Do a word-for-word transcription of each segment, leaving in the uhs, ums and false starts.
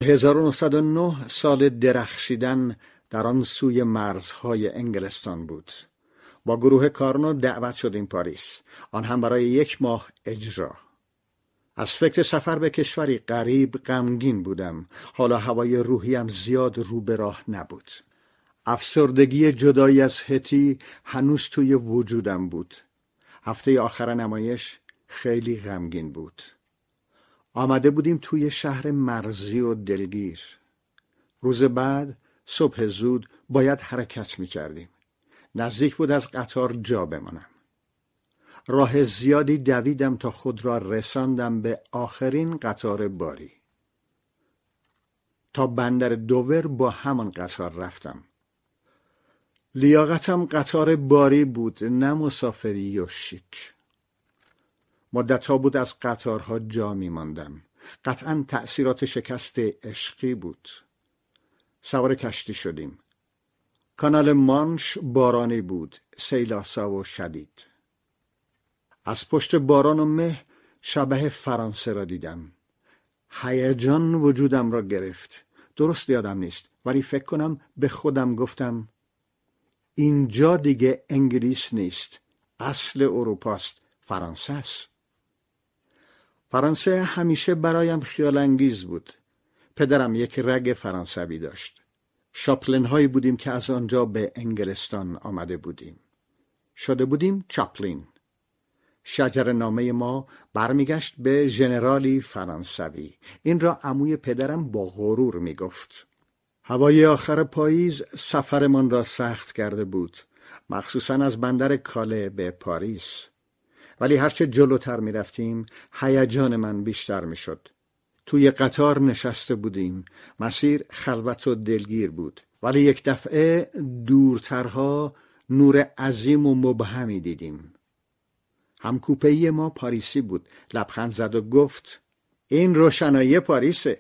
هزار و نهصد و نه سال درخشیدن در آن سوی مرزهای انگلستان بود. با گروه کارنو دعوت شدیم پاریس، آن هم برای یک ماه اجرا. از فکر سفر به کشوری غریب غمگین بودم. حالا هوای روحیم زیاد رو به راه نبود. افسردگی جدایی از هتی هنوز توی وجودم بود. هفته آخر نمایش خیلی غمگین بود. آمده بودیم توی شهر مرزی و دلگیر. روز بعد صبح زود باید حرکت می کردیم. نزدیک بود از قطار جا بمانم. راه زیادی دویدم تا خود را رساندم به آخرین قطار باری. تا بندر دوور با همان قطار رفتم. لیاقتم قطار باری بود، نه مسافری و شیک. مدت‌ها بود از قطارها جا می ماندم. قطعاً تأثیرات شکست عشقی بود. سوار کشتی شدیم. کانال مانش بارانی بود، سیلاسا و شدید. از پشت باران و مه شبح فرانسه را دیدم. هیجان وجودم را گرفت. درست یادم نیست، ولی فکر کنم به خودم گفتم اینجا دیگه انگلیس نیست، اصل اروپاست، فرانسه است. فرانسه همیشه برایم خیال انگیز بود. پدرم یک رگ فرانسوی داشت. شاپلن هایی بودیم که از آنجا به انگلستان آمده بودیم. شده بودیم چاپلین. شجر نامه ما برمیگشت به ژنرالی فرانسوی. این را عموی پدرم با غرور می گفت. هوای آخر پاییز سفرمان را سخت کرده بود، مخصوصاً از بندر کاله به پاریس. ولی هرچه جلوتر می رفتیم هیجان من بیشتر می شد. توی قطار نشسته بودیم. مسیر خلوت و دلگیر بود. ولی یک دفعه دورترها نور عظیم و مبهمی دیدیم. همکوپه‌ای ما پاریسی بود. لبخند زد و گفت این روشنایی پاریسه.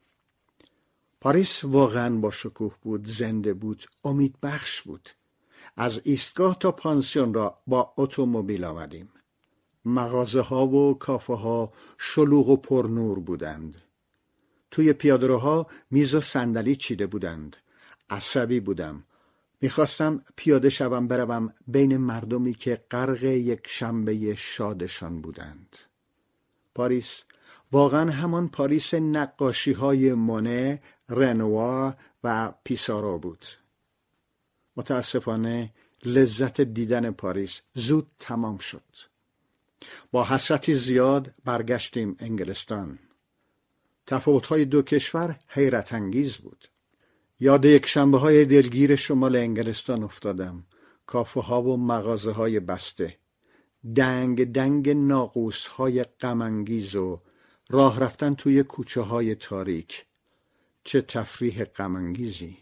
پاریس واقعا با شکوه بود، زنده بود، امید بخش بود. از ایستگاه تا پانسیون را با اتومبیل آمدیم. مغازه ها و کافه ها شلوغ و پرنور بودند. توی پیاده‌روها میز و صندلی چیده بودند. عصبی بودم. میخواستم پیاده شوم بروم بین مردمی که غرق یک شنبه شادشان بودند. پاریس واقعا همان پاریس نقاشی های مونه، رنوار و پیسارو بود. متاسفانه لذت دیدن پاریس زود تمام شد. با حسرتی زیاد برگشتیم انگلستان. تفاوت‌های دو کشور حیرت انگیز بود. یاد یک شنبه های دلگیر شمال انگلستان افتادم. کافه ها و مغازه های بسته. دنگ دنگ ناقوس های غم انگیز و راه رفتن توی کوچه های تاریک. چه تفریح غم انگیزی.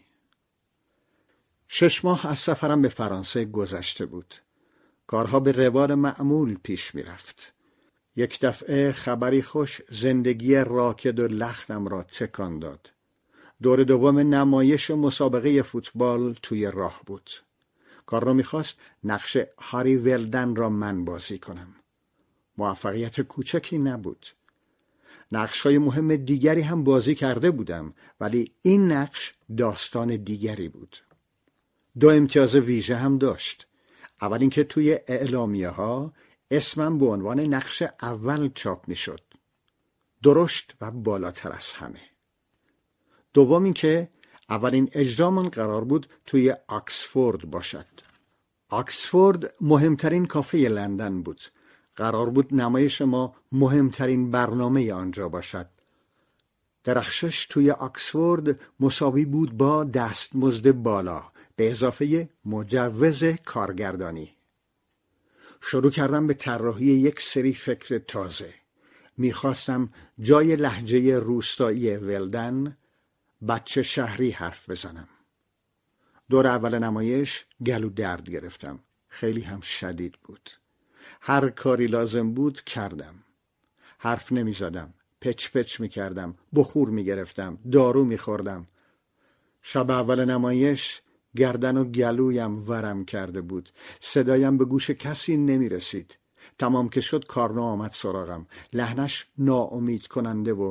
شش ماه از سفرم به فرانسه گذشته بود. کارها به روال معمول پیش می رفت. یک دفعه خبری خوش زندگی راکد و لختم را تکان داد. دور دوم نمایش و مسابقه فوتبال توی راه بود. کارنو می‌خواست نقش هاری ولدن را من بازی کنم. موفقیت کوچکی نبود. نقش‌های مهم دیگری هم بازی کرده بودم، ولی این نقش داستان دیگری بود. دو امتیاز ویژه هم داشت. اول اینکه توی اعلامیه‌ها اسمم به عنوان نقش اول چاپ می‌شد. درشت و بالاتر از همه. دوم اینکه اولین اجرامون قرار بود توی آکسفورد باشد. آکسفورد مهمترین کافه لندن بود. قرار بود نمایش ما مهمترین برنامه آنجا باشد. درخشش توی آکسفورد مساوی بود با دستمزد بالا به اضافه مجوز کارگردانی. شروع کردم به طراحی یک سری فکر تازه. میخواستم جای لهجه روستایی ولدن بچه شهری حرف بزنم. دور اول نمایش گلو درد گرفتم. خیلی هم شدید بود. هر کاری لازم بود کردم. حرف نمی زدم. پچ پچ می کردم. بخور می گرفتم. دارو می خوردم. شب اول نمایش گردن و گلویم ورم کرده بود. صدایم به گوش کسی نمی رسید. تمام که شد کارنو آمد سراغم. لحنش ناامید کننده و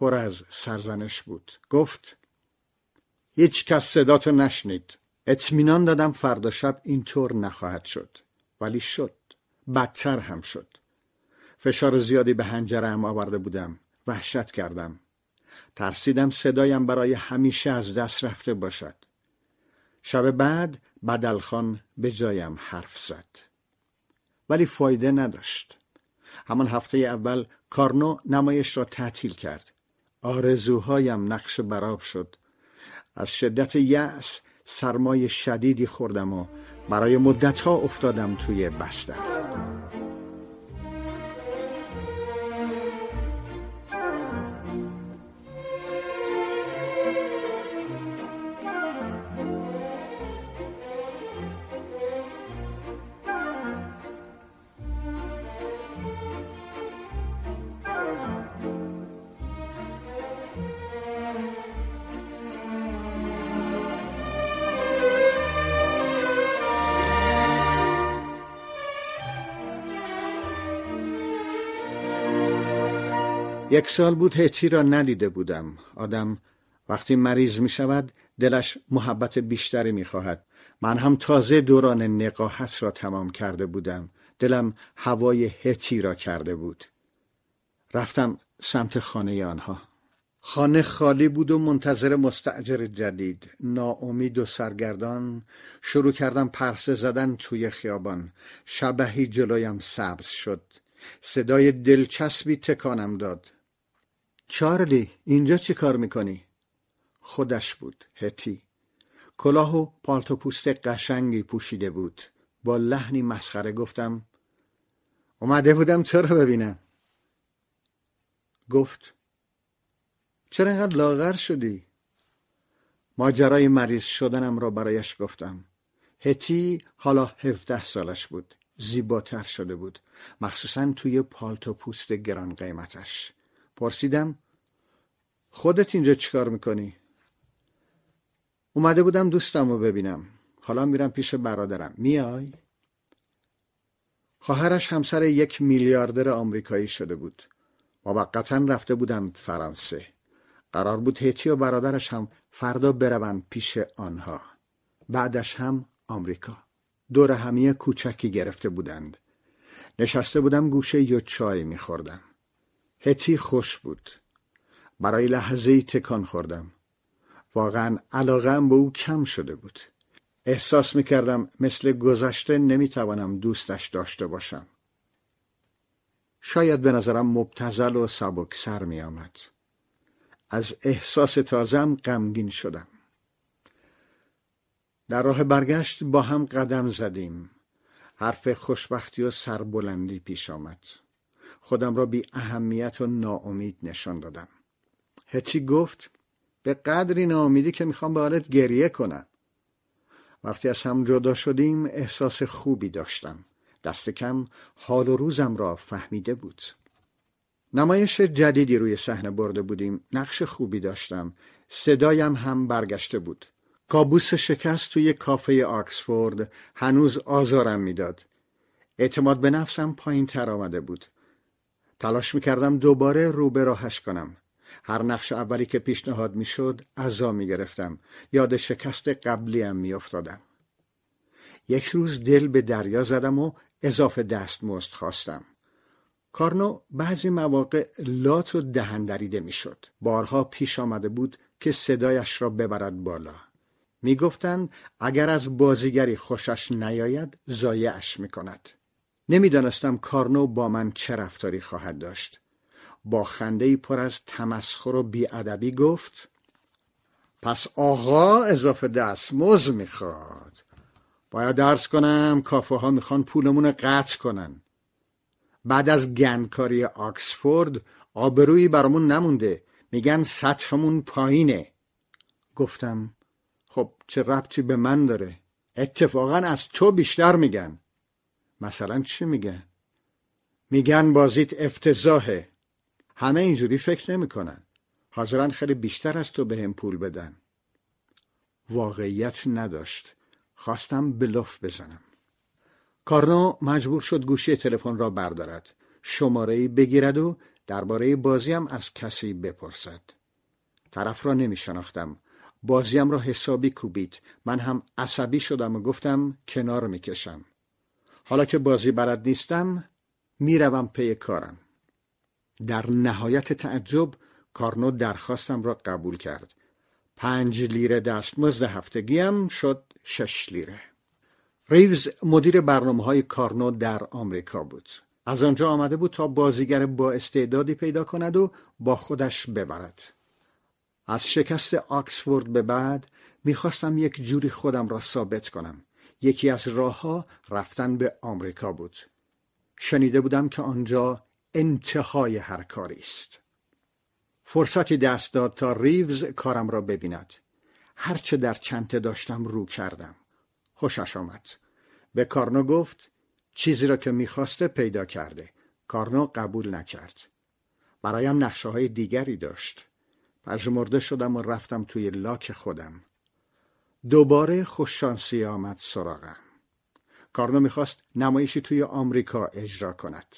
پر از سرزنش بود. گفت هیچ کس صداتو نشنید. اطمینان دادم فردا شب اینطور نخواهد شد، ولی شد. بدتر هم شد. فشار زیادی به حنجره‌ام آورده بودم. وحشت کردم. ترسیدم صدایم برای همیشه از دست رفته باشد. شب بعد بدلخان به جایم حرف زد، ولی فایده نداشت. همان هفته اول کارنو نمایش را تعطیل کرد. آرزوهایم نقش برآب شد. از شدت یأس سرمای شدیدی خوردم و برای مدتها افتادم توی بستر. یک سال بود هتی را ندیده بودم. آدم وقتی مریض می شود دلش محبت بیشتری می خواهد. من هم تازه دوران نقاهت را تمام کرده بودم. دلم هوای هتی را کرده بود. رفتم سمت خانه آنها. خانه خالی بود و منتظر مستأجر جدید. ناامید و سرگردان شروع کردم پرسه زدن توی خیابان. شبحی جلویم سبز شد. صدای دلچسبی تکانم داد. چارلی، اینجا چی کار میکنی؟ خودش بود، هتی. کلاه و پالتو پوست قشنگی پوشیده بود. با لحنی مسخره گفتم اومده بودم تو رو ببینم. گفت چرا اینقدر لاغر شدی؟ ماجرای مریض شدنم را برایش گفتم. هتی حالا هفده سالش بود. زیباتر شده بود، مخصوصا توی پالتو پوست گران قیمتش. پرسیدم خودت اینجا چیکار میکنی؟ اومده بودم دوستم رو ببینم. حالا میرم پیش برادرم. میای؟ خواهرش همسر یک میلیاردر آمریکایی شده بود. موقتا رفته بودند فرانسه. قرار بود هتی و برادرش هم فردا بروند پیش آنها. بعدش هم آمریکا. دور همی کوچکی گرفته بودند. نشسته بودم گوشه یه چای میخوردم. هتی خوش بود. برای لحظه‌ای تکان خوردم. واقعا علاقه‌ام به او کم شده بود. احساس میکردم مثل گذشته نمیتوانم دوستش داشته باشم. شاید به نظرم مبتذل و سبکسر میآمد. از احساس تازه‌ام غمگین شدم. در راه برگشت با هم قدم زدیم. حرف خوشبختی و سربلندی پیش آمد. خودم را بی اهمیت و ناامید نشان دادم. هتی گفت به قدری ناامیدی که میخوام به حالت گریه کنم. وقتی از هم جدا شدیم احساس خوبی داشتم. دست کم حال و روزم را فهمیده بود. نمایش جدیدی روی صحنه برده بودیم. نقش خوبی داشتم. صدایم هم برگشته بود. کابوس شکست توی کافه آکسفورد هنوز آزارم میداد. اعتماد به نفسم پایین تر آمده بود. تلاش میکردم دوباره رو به راهش کنم. هر نقش اولی که پیشنهاد میشد عزا میگرفتم. یاد شکست قبلیم میافتادم. یک روز دل به دریا زدم و اضافه دستمزد خواستم. کارنو بعضی مواقع لات و دهن دریده میشد. بارها پیش آمده بود که صدایش را ببرد بالا. میگفتند اگر از بازیگری خوشش نیاید ضایعش میکند. نمیدانستم کارنو با من چه رفتاری خواهد داشت. با خنده‌ای پر از تمسخر و بی‌ادبی گفت پس آقا اضافه دستمزد میخواد. باید عرض کنم کافه ها میخوان پولمون قطع کنن. بعد از گندکاری آکسفورد آبرویی برامون نمونده. میگن سطحمون پایینه. گفتم خب چه ربطی به من داره؟ اتفاقا از تو بیشتر میگن. مثلا چی میگن؟ میگن بازیت افتضاحه. همه اینجوری فکر نمیکنن. حاضرن خیلی بیشتر از تو بهم پول بدن. واقعیت نداشت. خواستم بلوف بزنم. کارنو مجبور شد گوشی تلفن را بردارد. شماره‌ای بگیرد و درباره بازیم از کسی بپرسد. طرف را نمی شناختم. بازیم را حسابی کوبید. من هم عصبی شدم و گفتم کنار می کشم. حالا که بازی بلد نیستم می روم پی کارم. در نهایت تعجب کارنو درخواستم را قبول کرد. پنج لیره دستمزد هفتگیم شد شش لیره. ریوز مدیر برنامه‌های کارنو در آمریکا بود. از آنجا آمده بود تا بازیگر با استعدادی پیدا کند و با خودش ببرد. از شکست آکسفورد به بعد میخواستم یک جوری خودم را ثابت کنم. یکی از راه‌ها رفتن به آمریکا بود. شنیده بودم که آنجا انتهای هر کاری است. فرصتی دست داد تا ریوز کارم را ببیند. هرچه در چنته داشتم رو کردم. خوشش آمد. به کارنو گفت چیزی را که میخواسته پیدا کرده. کارنو قبول نکرد. برایم نقشه های دیگری داشت. پژمرده شدم و رفتم توی لاک خودم. دوباره خوششانسی آمد سراغم. کارنو میخواست نمایشی توی آمریکا اجرا کند.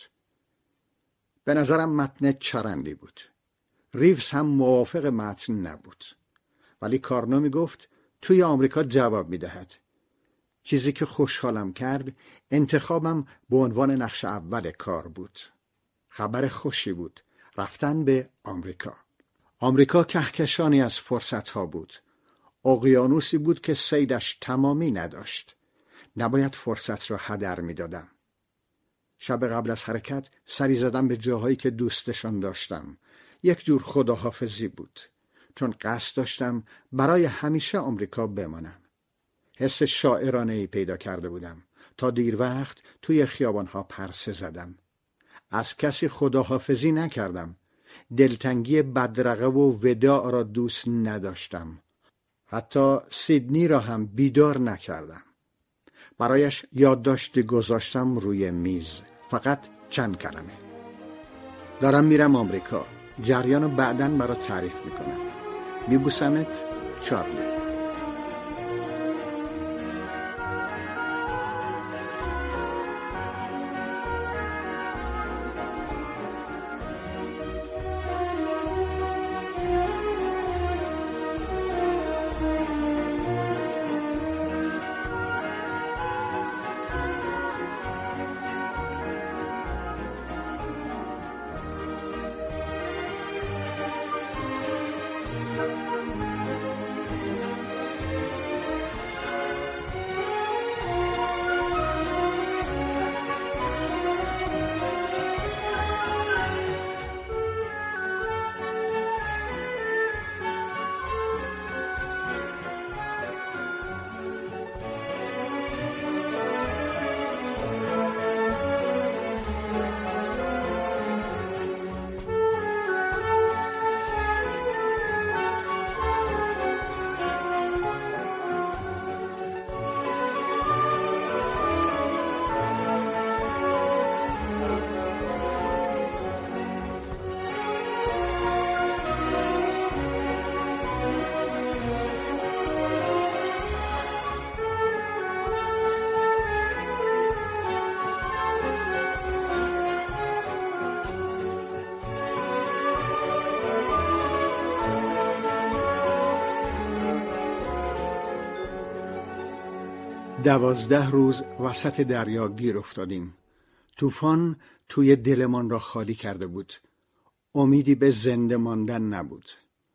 به نظرم متن چرندی بود. ریوز هم موافق متن نبود. ولی کارنو میگفت توی آمریکا جواب میدهد. چیزی که خوشحالم کرد انتخابم به عنوان نقش اول کار بود. خبر خوشی بود. رفتن به آمریکا. آمریکا کهکشانی از فرصتها بود. اقیانوسی بود که صیدش تمامی نداشت. نباید فرصت را هدر میدادم. شب قبل از حرکت سری زدم به جاهایی که دوستشان داشتم. یک جور خداحافظی بود. چون قصد داشتم برای همیشه آمریکا بمانم. حس شاعرانه‌ای پیدا کرده بودم. تا دیر وقت توی خیابانها پرسه زدم. از کسی خداحافظی نکردم. دلتنگی بدرقه و وداع را دوست نداشتم. حتی سیدنی را هم بیدار نکردم. برایش یادداشتی گذاشتم روی میز. فقط چند کلمه. دارم میرم آمریکا. جریانو بعداً برات تعریف میکنم. میبوسمت. چارلی. دوازده روز وسط دریا گیر افتادیم. طوفان توی دلمان را خالی کرده بود. امیدی به زنده ماندن نبود.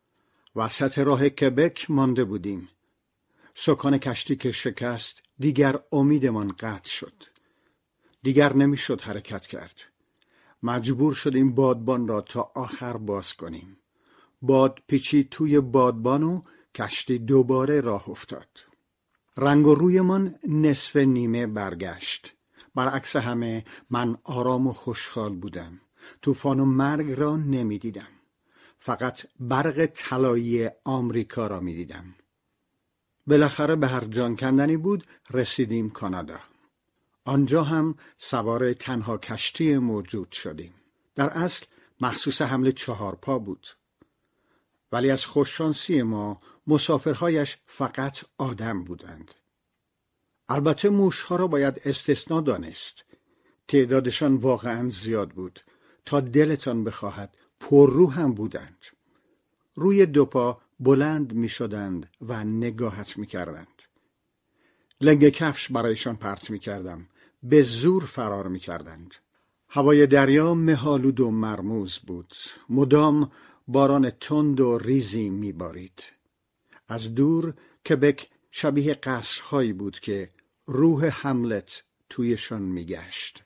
وسط راه کبک مانده بودیم. سکان کشتی که شکست دیگر امیدمان قطع شد. دیگر نمیشد حرکت کرد. مجبور شدیم بادبان را تا آخر باز کنیم. باد پیچی توی بادبان و کشتی دوباره راه افتاد. رنگ و رویمان نصف نیمه برگشت. برعکس همه من آرام و خوشحال بودم. طوفان و مرگ را نمی دیدم. فقط برق طلایی آمریکا را می دیدم. بالاخره به هر جان کندنی بود رسیدیم کانادا. آنجا هم سوار تنها کشتی موجود شدیم. در اصل مخصوص حمل چهار پا بود. ولی از خوششانسی ما مسافرهایش فقط آدم بودند. البته موشها را باید استثنا دانست. تعدادشان واقعا زیاد بود. تا دلتان بخواهد پررو هم بودند. روی دو پا بلند می شدند و نگاهت می کردند. لنگ کفش برایشان پرت می کردم. به زور فرار می کردند. هوای دریا مه‌آلود و مرموز بود. مدام باران تند و ریزی می بارید. از دور کبک شبیه قصرهایی بود که روح هملت تویشان می گشت.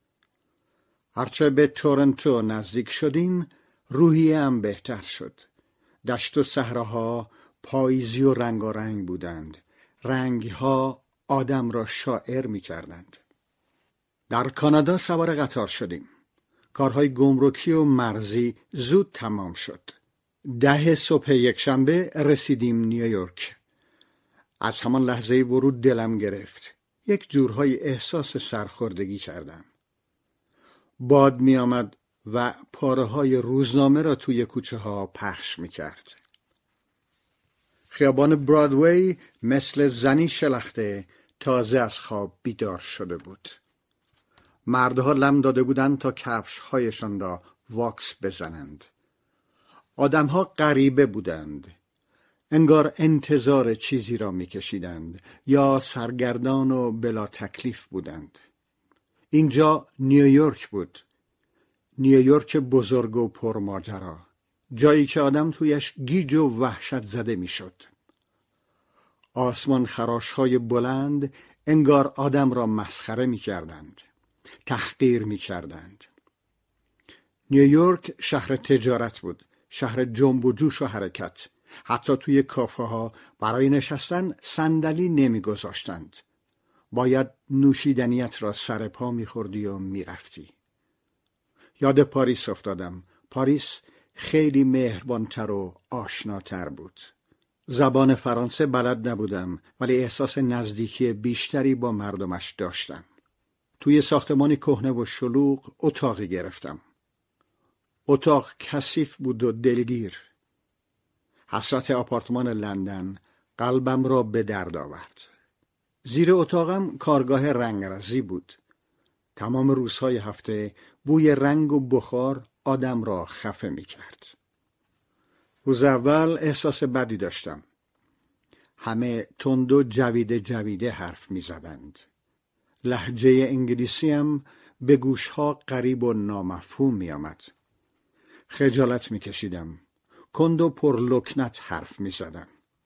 هرچه به تورنتو نزدیک شدیم روحیه هم بهتر شد. دشت و صحراها پاییزی و رنگارنگ بودند. رنگها آدم را شاعر می کردند. در کانادا سوار قطار شدیم. کارهای گمرکی و مرزی زود تمام شد. ده صبح یکشنبه رسیدیم نیویورک. از همان لحظه ورود دلم گرفت. یک جورهای احساس سرخوردگی کردم. باد می آمد و پاره های روزنامه را توی کوچه ها پخش می کرد. خیابان برادوی مثل زنی شلخته تازه از خواب بیدار شده بود. مردها لم داده بودند تا کفش هایشان را واکس بزنند. آدمها غریبه بودند. انگار انتظار چیزی را می کشیدند یا سرگردان و بلا تکلیف بودند. اینجا نیویورک بود. نیویورک بزرگ و پرماجرا. جایی که آدم تویش گیج و وحشت زده می شد. آسمان خراش های بلند انگار آدم را مسخره می کردند. تحقیر می کردند. نیویورک شهر تجارت بود. شهر جنب و جوش و حرکت. حتی توی کافه ها برای نشستن صندلی نمی گذاشتند. باید نوشیدنیت را سر پا می خوردی و می رفتی. یاد پاریس افتادم. پاریس خیلی مهربانتر و آشناتر بود. زبان فرانسه بلد نبودم ولی احساس نزدیکی بیشتری با مردمش داشتم. توی ساختمانی کهنه و شلوغ اتاقی گرفتم. اتاق کثیف بود و دلگیر. حسرت آپارتمان لندن قلبم را به درد آورد. زیر اتاقم کارگاه رنگرزی بود. تمام روزهای هفته بوی رنگ و بخار آدم را خفه می کرد. روز اول احساس بدی داشتم. همه تند و جویده جویده حرف می زدند. لهجه انگلیسی هم به گوشها غریب و نامفهوم می آمد. خجالت می کشیدم. کند و پرلکنت حرف می زدم.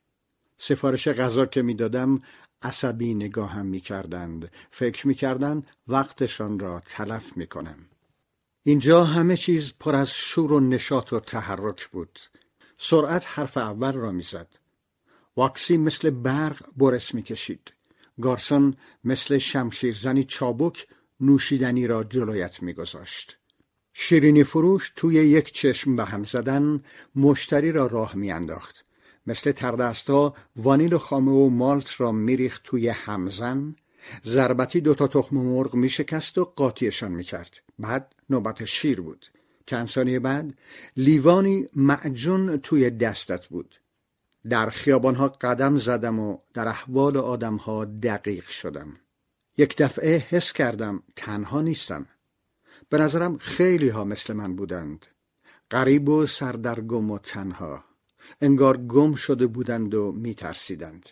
سفارش غذا که می دادم عصبی نگاهم می کردند. فکر می کردند وقتشان را تلف می کنم. اینجا همه چیز پر از شور و نشاط و تحرک بود. سرعت حرف اول را می زد. واکسی مثل برق برس می کشید. گارسون مثل شمشیرزنی چابک نوشیدنی را جلویت می گذاشت. شیرینی فروش توی یک چشم به هم زدن مشتری را راه می انداخت. مثل تردستا وانیل و خامه و مالت را می ریخت توی همزن. ضربتی دوتا تخم مرغ می شکست و قاطیشان می کرد. بعد نوبت شیر بود. چند ثانیه بعد لیوانی معجون توی دستت بود. در خیابانها قدم زدم و در احوال آدمها دقیق شدم. یک دفعه حس کردم تنها نیستم. به نظرم خیلی ها مثل من بودند. غریب و سردرگم و تنها. انگار گم شده بودند و می ترسیدند.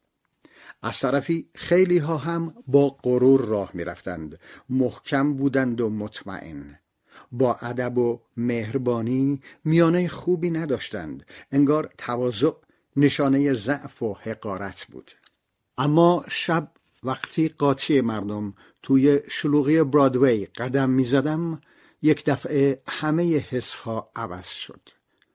از طرفی خیلی ها هم با غرور راه می رفتند. محکم بودند و مطمئن. با ادب و مهربانی میانه خوبی نداشتند. انگار تواضع نشانه ضعف و حقارت بود. اما شب وقتی قاطی مردم توی شلوغی برادوی قدم می زدم یک دفعه همه حسها عوض شد.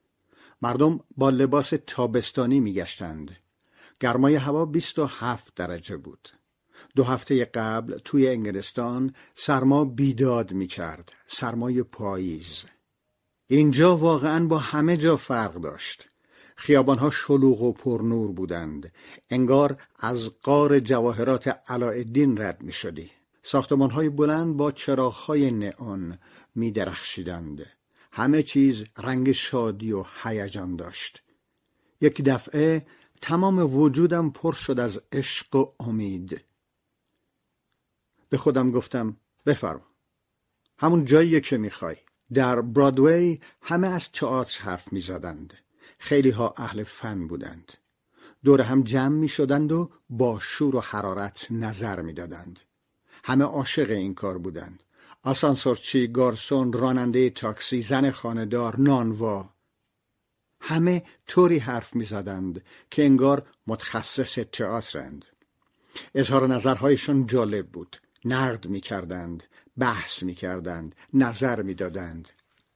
مردم با لباس تابستانی می گشتند. گرمای هوا بیست و هفت درجه بود. دو هفته قبل توی انگلستان سرما بیداد می کرد. سرمای پاییز. اینجا واقعاً با همه جا فرق داشت. خیابانها شلوغ و پرنور بودند. انگار از غار جواهرات علاءالدین رد می شدی. ساختمانهای بلند با چراغهای نئون می درخشیدند. همه چیز رنگ شادی و هیجان داشت. یک دفعه تمام وجودم پر شد از عشق و امید. به خودم گفتم بفرما. همون جاییه که میخوای. در برادوی همه از تئاتر حرف می زدند. خیلی ها اهل فن بودند. دور هم جمع می شدند و با شور و حرارت نظر می دادند. همه عاشق این کار بودند. آسانسورچی، گارسون، راننده تاکسی، زن خانه‌دار، نانوا. همه طوری حرف می زدند که انگار متخصص تئاترند. اظهار نظرهایشون جالب بود. نقد می کردند، بحث می کردند، نظر می دادند.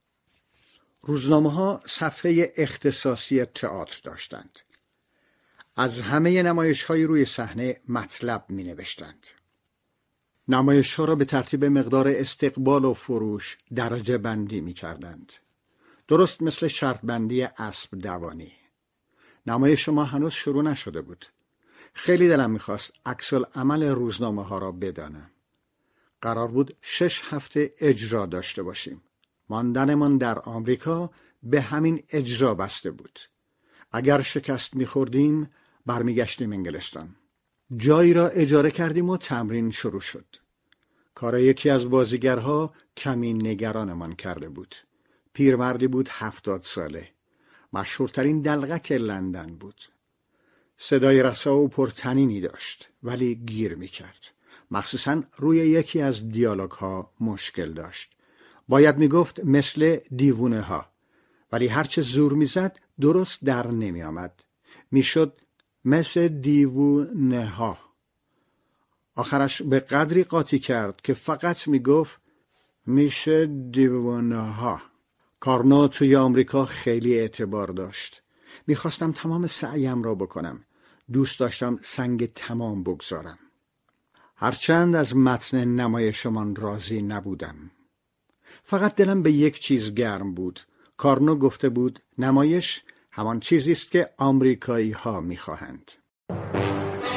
روزنامه ها صفحه اختصاصی تئاتر داشتند. از همه نمایش های روی صحنه مطلب می نوشتند. نمایش ها را به ترتیب مقدار استقبال و فروش درجه بندی می کردند. درست مثل شرط بندی اسب دوانی. نمایش ما هنوز شروع نشده بود. خیلی دلم می خواست عکس العمل روزنامه ها را بدانم. قرار بود شش هفته اجرا داشته باشیم. ماندنمان در آمریکا به همین اجرا بسته بود. اگر شکست می‌خوردیم برمیگشتیم انگلستان. جایی را اجاره کردیم و تمرین شروع شد. کار یکی از بازیگرها کمی نگرانمان کرده بود. پیرمردی بود هفتاد ساله. مشهورترین دلغک لندن بود. صدای رسا و پرطنینی داشت ولی گیر می‌کرد. مخصوصاً روی یکی از دیالوگ ها مشکل داشت. باید میگفت مثل دیوونه ها، ولی هرچه زور میزد درست در نمی آمد. میشد مثل دیوونه ها. آخرش به قدری قاطی کرد که فقط میگفت میشه دیوونه ها. کارنو توی آمریکا خیلی اعتبار داشت. میخواستم تمام سعیم را بکنم. دوست داشتم سنگ تمام بگذارم. هرچند از متن نمایشمان راضی نبودم. فقط دلم به یک چیز گرم بود. کارنو گفته بود نمایش همان چیزی است که آمریکایی ها می‌خواهند.